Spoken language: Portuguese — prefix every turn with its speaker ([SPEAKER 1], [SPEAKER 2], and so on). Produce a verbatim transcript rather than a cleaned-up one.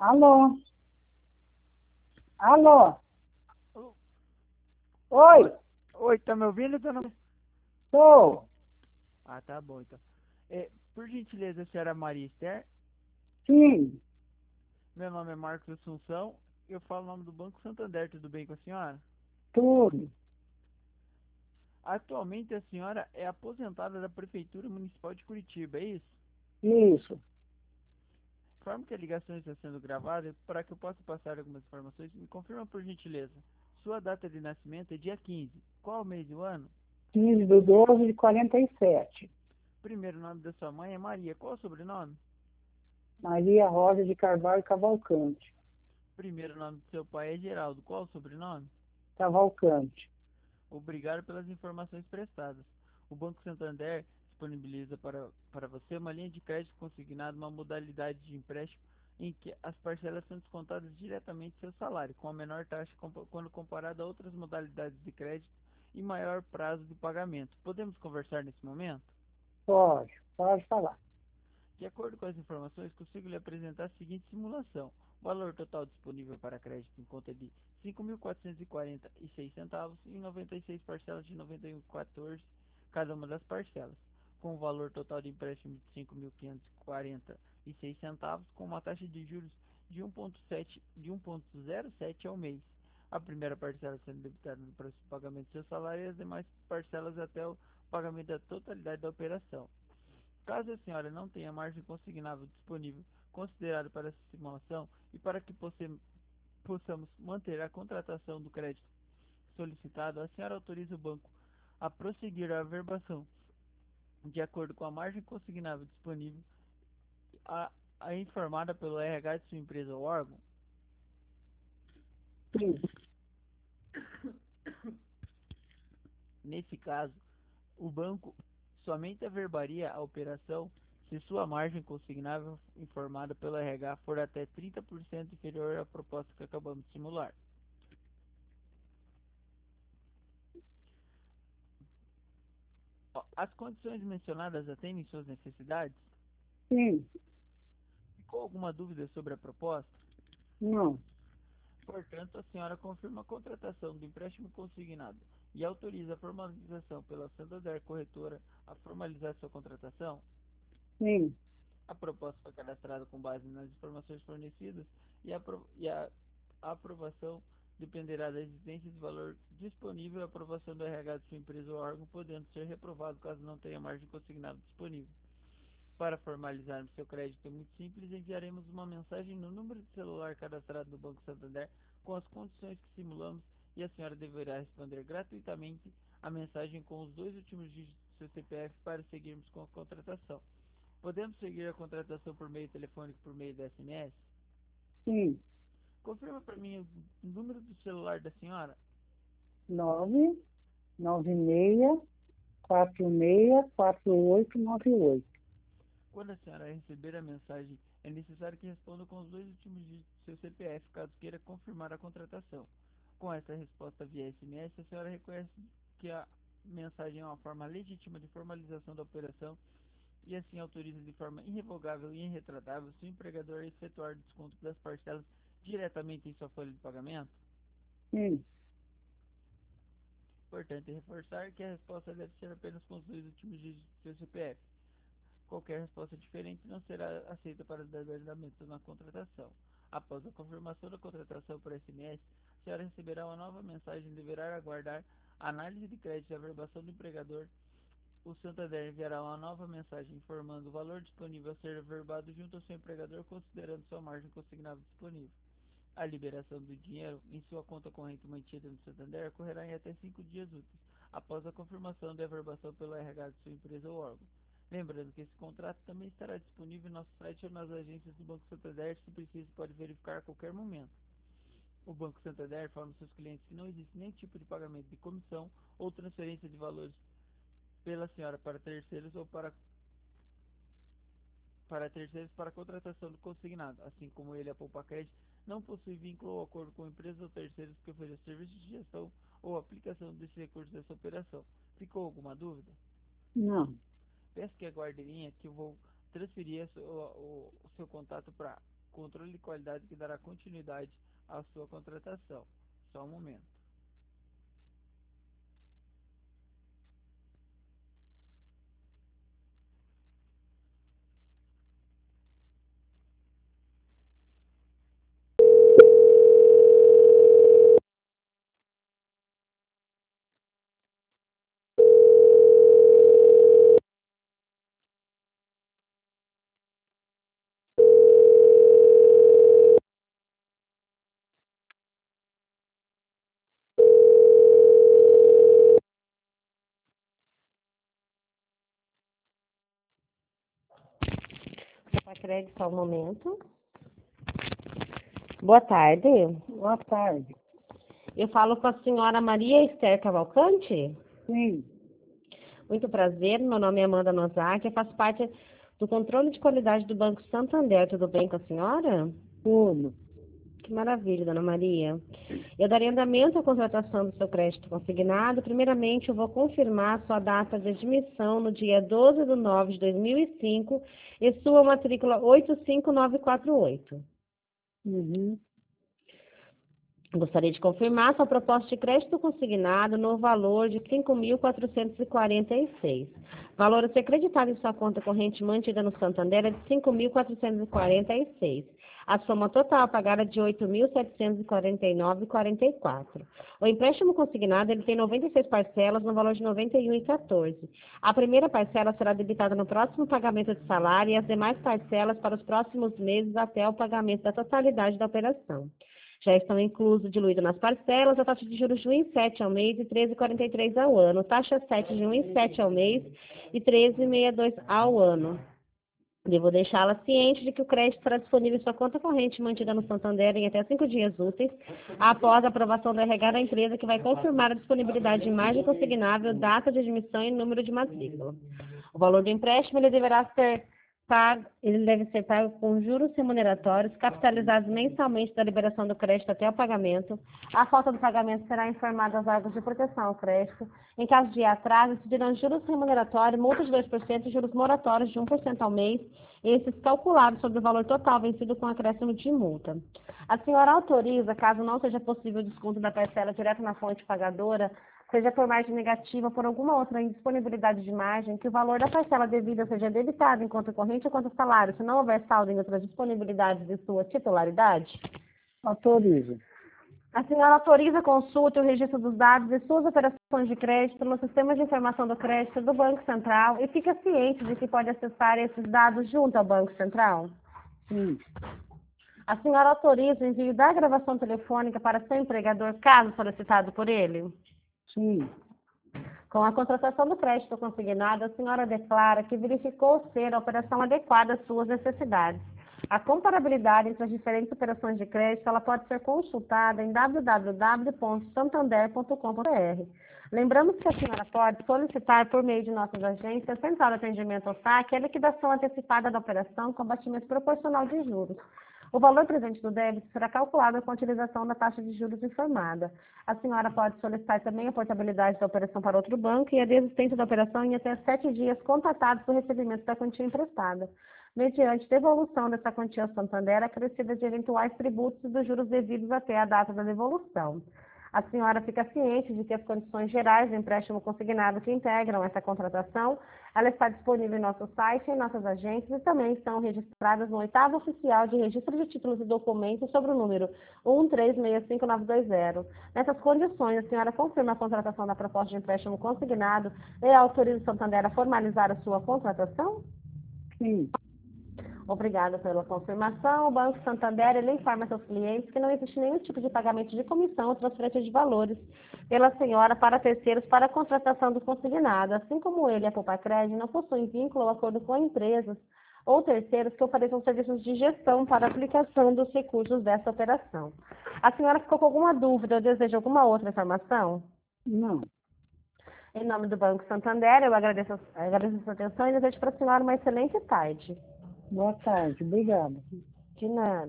[SPEAKER 1] Alô? Alô?
[SPEAKER 2] Ô,
[SPEAKER 1] Oi?
[SPEAKER 2] Oi, oi, tá me ouvindo, dona?
[SPEAKER 1] Tô.
[SPEAKER 2] Ah, tá bom, então. É, por gentileza, a senhora Maria Esther,
[SPEAKER 1] Sim,
[SPEAKER 2] meu nome é Marcos Assunção, eu falo o nome do Banco Santander, tudo bem com a senhora?
[SPEAKER 1] tudo.
[SPEAKER 2] Atualmente a senhora é aposentada da Prefeitura Municipal de Curitiba, é isso?
[SPEAKER 1] Isso.
[SPEAKER 2] Informo que a ligação está sendo gravada para que eu possa passar algumas informações. Me confirma por gentileza. Sua data de nascimento é dia quinze. Qual o mês e o ano?
[SPEAKER 1] quinze do doze de quarenta e sete.
[SPEAKER 2] Primeiro nome da sua mãe é Maria. Qual o sobrenome?
[SPEAKER 1] Maria Rosa de Carvalho Cavalcante.
[SPEAKER 2] Primeiro nome do seu pai é Geraldo. Qual o sobrenome?
[SPEAKER 1] Cavalcante.
[SPEAKER 2] Obrigado pelas informações prestadas. O Banco Santander disponibiliza para, para você uma linha de crédito consignado, uma modalidade de empréstimo em que as parcelas são descontadas diretamente do seu salário, com a menor taxa compa- quando comparado a outras modalidades de crédito e maior prazo de pagamento. Podemos conversar nesse momento?
[SPEAKER 1] Pode, pode falar.
[SPEAKER 2] De acordo com as informações, consigo lhe apresentar a seguinte simulação. O valor total disponível para crédito em conta é de cinco mil quatrocentos e quarenta e seis centavos e noventa e seis parcelas de noventa e um vírgula quatorze cada uma das parcelas, com o valor total de empréstimo de cinco mil quinhentos e quarenta e seis centavos, com uma taxa de juros de um vírgula sete de um vírgula zero sete ao mês. A primeira parcela sendo debitada no próximo pagamento do seu salário e as demais parcelas até o pagamento da totalidade da operação. Caso a senhora não tenha margem consignável disponível considerado para essa simulação e para que posse- possamos manter a contratação do crédito solicitado, a senhora autoriza o banco a prosseguir a averbação de acordo com a margem consignável disponível, a, a informada pelo R H de sua empresa ou órgão.
[SPEAKER 1] Sim.
[SPEAKER 2] Nesse caso, o banco somente averbaria a operação se sua margem consignável informada pelo R H for até trinta por cento inferior à proposta que acabamos de simular. Ó, as condições mencionadas atendem suas necessidades?
[SPEAKER 1] Sim.
[SPEAKER 2] Ficou alguma dúvida sobre a proposta?
[SPEAKER 1] Não.
[SPEAKER 2] Portanto, a senhora confirma a contratação do empréstimo consignado e autoriza a formalização pela Santander Corretora a formalizar sua contratação?
[SPEAKER 1] Sim.
[SPEAKER 2] A proposta foi cadastrada com base nas informações fornecidas e a, apro- e a aprovação dependerá da existência de valor disponível e aprovação do R H de sua empresa ou órgão, podendo ser reprovado caso não tenha margem consignada disponível. Para formalizarmos seu crédito é muito simples, enviaremos uma mensagem no número de celular cadastrado no Banco Santander com as condições que simulamos e a senhora deverá responder gratuitamente a mensagem com os dois últimos dígitos do seu C P F para seguirmos com a contratação. Podemos seguir a contratação por meio telefônico por meio da S M S?
[SPEAKER 1] Sim.
[SPEAKER 2] Confirma para mim o número do celular da senhora.
[SPEAKER 1] Nove, nove seis, quatro seis, quatro oito nove oito.
[SPEAKER 2] Quando a senhora receber a mensagem, é necessário que responda com os dois últimos dígitos do seu C P F, caso queira confirmar a contratação. Com essa resposta via S M S, a senhora reconhece que a mensagem é uma forma legítima de formalização da operação e assim autoriza de forma irrevogável e irretratável seu empregador a efetuar desconto das parcelas diretamente em sua folha de pagamento?
[SPEAKER 1] Sim.
[SPEAKER 2] Importante reforçar que a resposta deve ser apenas com os dois últimos dígitos do seu C P F. Qualquer resposta diferente não será aceita para dar andamento na contratação. Após a confirmação da contratação por S M S, a senhora receberá uma nova mensagem e deverá aguardar a análise de crédito e averbação do empregador. O Santander enviará uma nova mensagem informando o valor disponível a ser averbado junto ao seu empregador, considerando sua margem consignável disponível. A liberação do dinheiro em sua conta corrente mantida no Santander ocorrerá em até cinco dias úteis, após a confirmação da averbação pelo R H de sua empresa ou órgão. Lembrando que esse contrato também estará disponível no nosso site ou nas agências do Banco Santander, se preciso pode verificar a qualquer momento. O Banco Santander informa aos seus clientes que não existe nenhum tipo de pagamento de comissão ou transferência de valores pela senhora para terceiros ou para para terceiros para a contratação do consignado, assim como ele, a Poupa Crédito, não possui vínculo ou acordo com empresas ou terceiros que ofereçam serviços de gestão ou aplicação desses recursos dessa operação. Ficou alguma dúvida?
[SPEAKER 1] Não.
[SPEAKER 2] Peço que aguarde em linha que eu vou transferir o, o, o seu contato para controle de qualidade que dará continuidade à sua contratação. Só um momento.
[SPEAKER 3] Crédito, só um momento. Boa tarde.
[SPEAKER 1] Boa tarde.
[SPEAKER 3] Eu falo com a senhora Maria Esther Cavalcante.
[SPEAKER 1] Sim,
[SPEAKER 3] Muito prazer, meu nome é Amanda Nozaki, eu faço parte do controle de qualidade do Banco Santander. Tudo bem com a senhora?
[SPEAKER 1] tudo.
[SPEAKER 3] Que maravilha, dona Maria. Eu darei andamento à contratação do seu crédito consignado. Primeiramente, eu vou confirmar sua data de admissão no dia doze de nove de dois mil e cinco e sua matrícula oito cinco nove quatro oito.
[SPEAKER 1] Uhum.
[SPEAKER 3] Gostaria de confirmar sua proposta de crédito consignado no valor de cinco mil quatrocentos e quarenta e seis. Valor a ser creditado em sua conta corrente mantida no Santander é de cinco mil quatrocentos e quarenta e seis. A soma total a pagar é de oito mil setecentos e quarenta e nove vírgula quarenta e quatro. O empréstimo consignado ele tem noventa e seis parcelas no valor de noventa e um vírgula quatorze. A primeira parcela será debitada no próximo pagamento de salário e as demais parcelas para os próximos meses até o pagamento da totalidade da operação. Já estão inclusos, diluídos nas parcelas, a taxa de juros de um vírgula sete ao mês e treze vírgula quarenta e três ao ano, taxa sete de um vírgula sete ao mês e treze vírgula sessenta e dois ao ano. Devo deixá-la ciente de que o crédito será disponível em sua conta corrente mantida no Santander em até cinco dias úteis, após a aprovação do R H da empresa, que vai confirmar a disponibilidade de imagem consignável, data de admissão e número de matrícula. O valor do empréstimo ele deverá ser pago, ele deve ser pago com juros remuneratórios, capitalizados mensalmente da liberação do crédito até o pagamento. A falta do pagamento será informada aos órgãos de proteção ao crédito. Em caso de atraso, incidirão juros remuneratórios, multa de dois por cento e juros moratórios de um por cento ao mês, esses calculados sobre o valor total vencido com acréscimo de multa. A senhora autoriza, caso não seja possível o desconto da parcela direto na fonte pagadora, seja por margem negativa ou por alguma outra indisponibilidade de margem, que o valor da parcela devida seja debitado em conta corrente ou conta salário, se não houver saldo em outras disponibilidades de sua titularidade?
[SPEAKER 1] Autorizo.
[SPEAKER 3] A senhora autoriza a consulta e o registro dos dados de suas operações de crédito no sistema de informação do crédito do Banco Central e fica ciente de que pode acessar esses dados junto ao Banco Central?
[SPEAKER 1] Sim,
[SPEAKER 3] A senhora autoriza o envio da gravação telefônica para seu empregador, caso solicitado por ele?
[SPEAKER 1] sim,
[SPEAKER 3] Com a contratação do crédito consignado, a senhora declara que verificou ser a operação adequada às suas necessidades. A comparabilidade entre as diferentes operações de crédito ela pode ser consultada em w w w ponto santander ponto com ponto b r. Lembramos que a senhora pode solicitar por meio de nossas agências Central de Atendimento ao saque a liquidação antecipada da operação com abatimento proporcional de juros. O valor presente do débito será calculado com a utilização da taxa de juros informada. A senhora pode solicitar também a portabilidade da operação para outro banco e a desistência da operação em até sete dias contatados do recebimento da quantia emprestada, mediante devolução dessa quantia ao Santander acrescida de eventuais tributos e dos juros devidos até a data da devolução. A senhora fica ciente de que as condições gerais do empréstimo consignado que integram essa contratação, ela está disponível em nosso site, em nossas agências e também estão registradas no oitavo oficial de registro de títulos e documentos sobre o número um três seis cinco nove dois zero. Nessas condições, a senhora confirma a contratação da proposta de empréstimo consignado e autoriza o Santander a formalizar a sua contratação?
[SPEAKER 1] sim.
[SPEAKER 3] Obrigada pela confirmação. O Banco Santander ele informa seus clientes que não existe nenhum tipo de pagamento de comissão ou transferência de valores pela senhora para terceiros para a contratação do consignado, assim como ele e a Poupa-Crédito não possuem vínculo ou acordo com empresas ou terceiros que ofereçam serviços de gestão para a aplicação dos recursos dessa operação. A senhora ficou com alguma dúvida ou deseja alguma outra informação?
[SPEAKER 1] Não.
[SPEAKER 3] Em nome do Banco Santander, eu agradeço, agradeço a sua atenção e desejo para a senhora uma excelente tarde.
[SPEAKER 1] Boa tarde. Obrigada.
[SPEAKER 3] De nada.